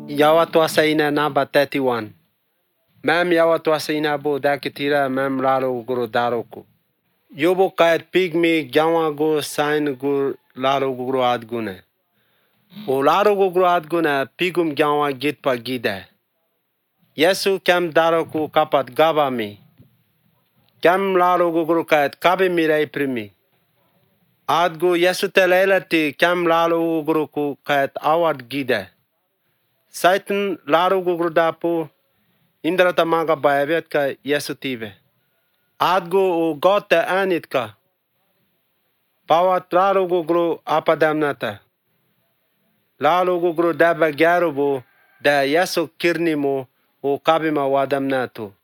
Yawa tuasa ina namba 31. Mem yawa tuasa ina bo dakitira mem laro guru daroku. Yobo kayat pigmi jawa go sain gur laro guru adgune. O laro guru adgune pigum jawa gitpa gide. Yesu kem daroku kapat gabami. Kem laro guru kayat kabe mirai primi. Adgu Yesu telelati kem laro guru ku kayat awad gide. Satan laro guru dapu indra tamaga bayavet ka Yesu tive. Adgu u gote anit ka. Pawat laro guru apadamnata. Laro guru daba garubu da Yesu kirnimu u kabima wadamnatu.